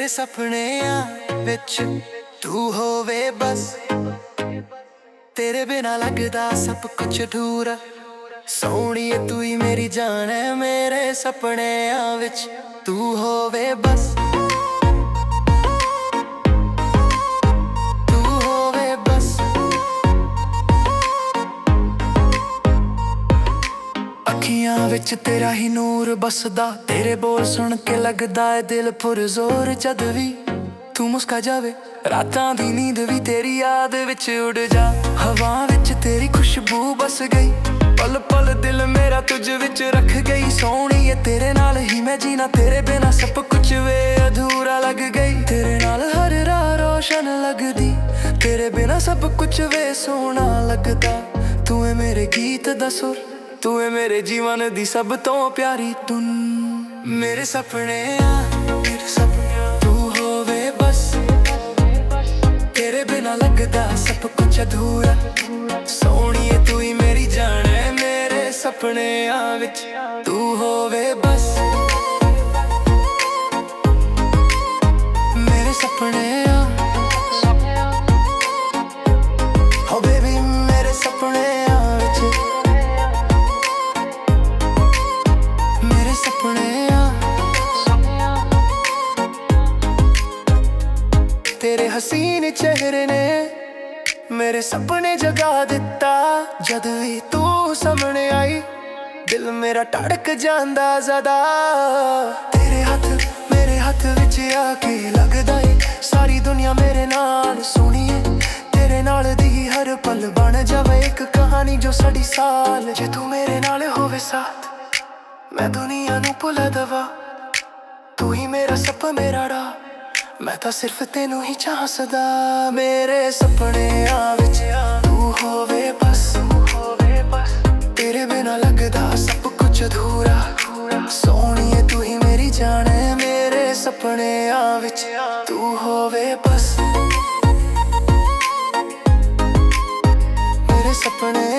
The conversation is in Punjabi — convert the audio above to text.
ਮੇਰੇ ਸੁਪਨਿਆਂ ਵਿੱਚ ਤੂੰ ਹੋਵੇ ਬਸ। ਤੇਰੇ ਬਿਨਾ ਲੱਗਦਾ ਸਭ ਕੁਛ ਅਧੂਰਾ। ਸੋਹਣੀਏ ਤੂੰ ਹੀ ਮੇਰੀ ਜਾਨ ਹੈ, ਮੇਰੇ ਸੁਪਨਿਆਂ ਵਿੱਚ ਤੂੰ ਹੋਵੇ ਬਸ। ਤੂੰ ਹੋਵੇ ਬਸ। ਅੱਖੀਆਂ ਵਿੱਚ ਤੇਰਾ ਹੀ ਨੂਰ ਬਸਦਾ, ਤੇਰੇ ਬੋਲ ਸੁਣ ਕੇ ਲੱਗਦਾ ਏ ਦਿਲ ਪੁਰਜ਼ੋਰ। ਜਦ ਵੀ ਤੂੰ ਮੁਸਕਾ ਜਾਵੇ ਰਾਤਾਂ ਦੀ ਨੀਂਦ ਵੀ ਤੇਰੀ ਯਾਦ ਵਿੱਚ ਉੱਡ ਜਾ। ਹਵਾ ਵਿੱਚ ਤੇਰੀ ਖੁਸ਼ਬੂ ਬਸ ਗਈ, ਪਲ ਪਲ ਦਿਲ ਮੇਰਾ ਤੁਝ ਵਿੱਚ ਰੱਖ ਗਈ। ਸੋਹਣੀਏ ਤੇਰੇ ਨਾਲ ਹੀ ਮੈਂ ਜੀਣਾ, ਤੇਰੇ ਬਿਨਾ ਸਭ ਕੁਝ ਵੇ ਅਧੂਰਾ ਲੱਗ ਗਈ। ਤੇਰੇ ਨਾਲ ਹਰ ਰਾਹ ਰੋਸ਼ਨ ਲੱਗਦੀ, ਤੇਰੇ ਬਿਨਾ ਸਭ ਕੁਝ ਵੇ ਸੋਹਣਾ ਲੱਗਦਾ। ਤੂੰ ਏ ਮੇਰੇ ਗੀਤ ਦਾ ਸੁਰ, ਤੂੰ ਏ ਮੇਰੇ ਜੀਵਨ ਦੀ ਸਭ ਤੋਂ ਪਿਆਰੀ ਧੁਨ। ਮੇਰੇ ਸੁਪਨਿਆਂ ਤੂੰ ਹੋਵੇ ਬਸ। ਤੇਰੇ ਬਿਨਾ ਲੱਗਦਾ ਸਭ ਕੁਛ ਅਧੂਰਾ। ਸੋਹਣੀਏ ਤੂੰ ਹੀ ਮੇਰੀ ਜਾਨ ਹੈ, ਮੇਰੇ ਸੁਪਨਿਆਂ ਵਿੱਚ ਤੂੰ ਹੋਵੇ ਬਸ। ਮੇਰੇ ਸੁਪਨਿਆਂ ਹੋ ਬੇਬੀ, ਮੇਰੇ ਸੁਪਨਿਆਂ ਵਿੱਚ ਮੇਰੇ ਸੁਪਨਿਆਂ। ਤੇਰੇ ਹਸੀਨ ਚਿਹਰੇ ਨੇ ਮੇਰੇ ਸੁਪਨੇ ਜਗਾ ਦਿੱਤਾ। ਜਦ ਵੀ ਤੂੰ ਸਾਹਮਣੇ ਆਈ ਦਿਲ ਮੇਰਾ ਧੜਕ ਜਾਂਦਾ ਜ਼ਿਆਦਾ। ਤੇਰੇ ਹੱਥ ਮੇਰੇ ਹੱਥ ਵਿੱਚ ਆ ਕੇ ਲੱਗਦਾ ਏ ਸਾਰੀ ਦੁਨੀਆ ਮੇਰੇ ਨਾਲ। ਸੁਣੀਏ ਤੇਰੇ ਨਾਲ ਦੀ ਹਰ ਪਲ ਬਣ ਜਾਵੇ ਇੱਕ ਕਹਾਣੀ ਜੋ ਸਾਡੀ ਸਾਲ। ਜੇ ਤੂੰ ਮੇਰੇ ਨਾਲ ਹੋਵੇ ਸਾਥ, ਮੈਂ ਦੁਨੀਆ ਨੂੰ ਭੁਲਾ ਦਵਾ। ਤੂੰ ਹੀ ਮੇਰਾ ਸਭ ਮੇਰਾ ਰਾਹ, ਮੈਂ ਤਾਂ ਸਿਰਫ ਤੈਨੂੰ ਹੀ ਚਾਹ ਸਦਾ। ਮੇਰੇ ਸੁਪਨਿਆਂ ਵਿੱਚ ਤੂੰ ਹੋਵੇ ਬਸ। ਤੇਰੇ ਬਿਨਾ ਲੱਗਦਾ ਸਭ ਕੁਛ ਅਧੂਰਾ। ਸੋਹਣੀਏ ਤੂੰ ਹੀ ਮੇਰੀ ਜਾਨ ਹੈ, ਮੇਰੇ ਸੁਪਨਿਆਂ ਵਿੱਚ ਤੂੰ ਹੋਵੇ ਬਸ। ਮੇਰੇ ਸੁਪਨੇ